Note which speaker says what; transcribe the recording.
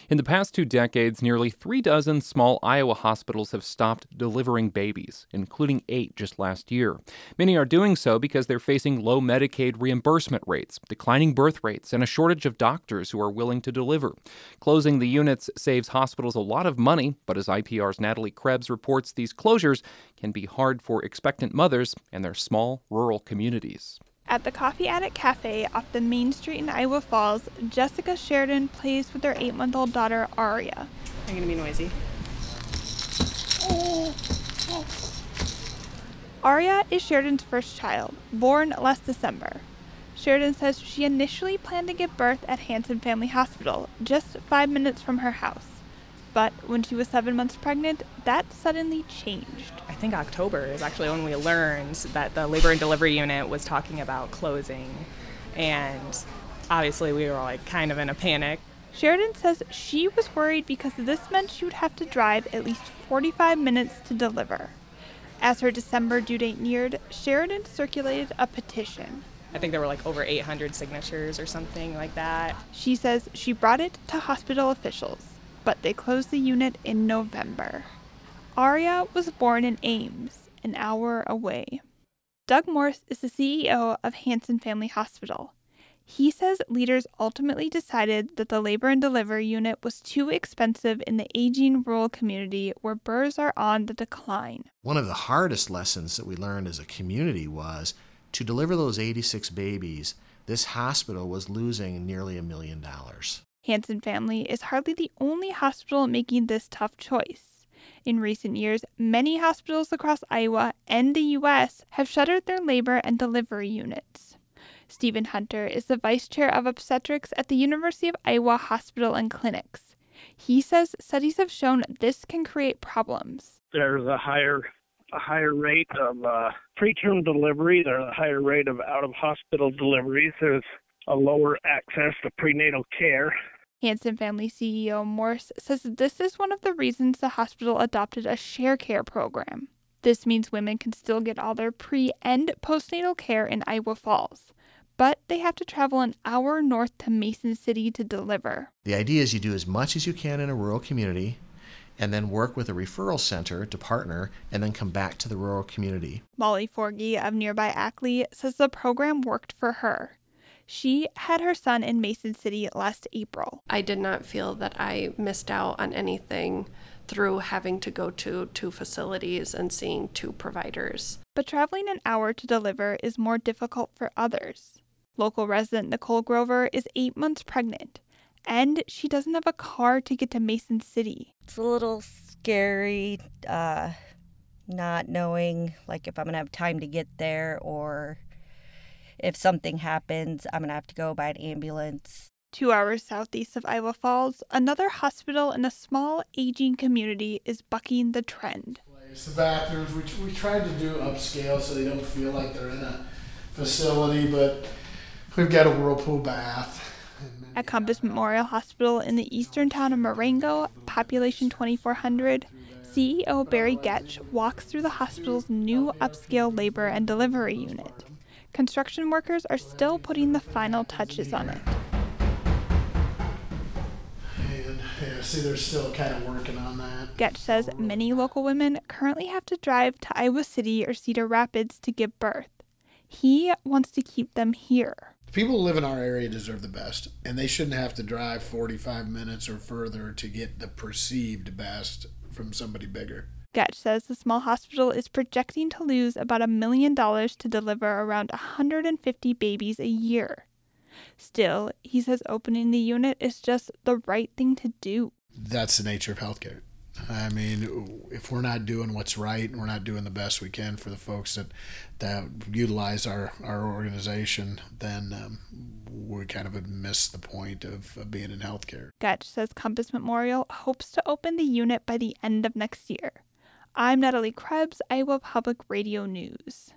Speaker 1: In the past 2 decades, nearly 36 small Iowa hospitals have stopped delivering babies, including 8 just last year. Many are doing so because they're facing low Medicaid reimbursement rates, declining birth rates, and a shortage of doctors who are willing to deliver. Closing the units saves hospitals a lot of money, but as IPR's Natalie Krebs reports, these closures can be hard for expectant mothers and their small, rural communities.
Speaker 2: At the Coffee Attic Cafe off the main street in Iowa Falls, Jessica Sheridan plays with her 8-month-old daughter, Aria.
Speaker 3: Are you going to be noisy?
Speaker 2: Aria is Sheridan's first child, born last December. Sheridan says she initially planned to give birth at Hanson Family Hospital, just 5 minutes from her house. But when she was 7 months pregnant, that suddenly changed.
Speaker 3: I think October is actually when we learned that the labor and delivery unit was talking about closing. And obviously we were kind of in a panic.
Speaker 2: Sheridan says she was worried because this meant she would have to drive at least 45 minutes to deliver. As her December due date neared, Sheridan circulated a petition.
Speaker 3: I think there were over 800 signatures or something like that.
Speaker 2: She says she brought it to hospital officials, but they closed the unit in November. Aria was born in Ames, an hour away. Doug Morse is the CEO of Hanson Family Hospital. He says leaders ultimately decided that the labor and delivery unit was too expensive in the aging rural community where births are on the decline.
Speaker 4: One of the hardest lessons that we learned as a community was to deliver those 86 babies, this hospital was losing nearly $1 million.
Speaker 2: Hanson Family is hardly the only hospital making this tough choice. In recent years, many hospitals across Iowa and the U.S. have shuttered their labor and delivery units. Stephen Hunter is the vice chair of obstetrics at the University of Iowa Hospital and Clinics. He says studies have shown this can create problems.
Speaker 5: There's a higher rate of preterm delivery. There's a higher rate of out-of-hospital deliveries. There's a lower access to prenatal care.
Speaker 2: Hanson Family CEO Morse says this is one of the reasons the hospital adopted a share care program. This means women can still get all their pre- and postnatal care in Iowa Falls, but they have to travel an hour north to Mason City to deliver.
Speaker 4: The idea is you do as much as you can in a rural community and then work with a referral center to partner and then come back to the rural community.
Speaker 2: Molly Forgy of nearby Ackley says the program worked for her. She had her son in Mason City last April.
Speaker 6: I did not feel that I missed out on anything through having to go to 2 facilities and seeing 2 providers.
Speaker 2: But traveling an hour to deliver is more difficult for others. Local resident Nicole Grover is 8 months pregnant, and she doesn't have a car to get to Mason City.
Speaker 7: It's a little scary, not knowing if I'm going to have time to get there, or if something happens, I'm going to have to go by an ambulance.
Speaker 2: 2 hours southeast of Iowa Falls, another hospital in a small, aging community is bucking the trend.
Speaker 8: The bathrooms, we tried to do upscale so they don't feel like they're in a facility, but we've got a whirlpool bath.
Speaker 2: At Compass Memorial Hospital in the eastern town of Marengo, population 2,400, CEO Barry Getch walks through the hospital's new upscale labor and delivery unit. Construction workers are still putting the final touches on it.
Speaker 8: And see, they're still kind of working on that.
Speaker 2: Getch says many local women currently have to drive to Iowa City or Cedar Rapids to give birth. He wants to keep them here.
Speaker 8: People who live in our area deserve the best, and they shouldn't have to drive 45 minutes or further to get the perceived best from somebody bigger.
Speaker 2: Getch says the small hospital is projecting to lose about $1 million to deliver around 150 babies a year. Still, he says opening the unit is just the right thing to do.
Speaker 8: That's the nature of healthcare. I mean, if we're not doing what's right and we're not doing the best we can for the folks that utilize our organization, then we kind of miss the point of being in healthcare.
Speaker 2: Getch says Compass Memorial hopes to open the unit by the end of next year. I'm Natalie Krebs, Iowa Public Radio News.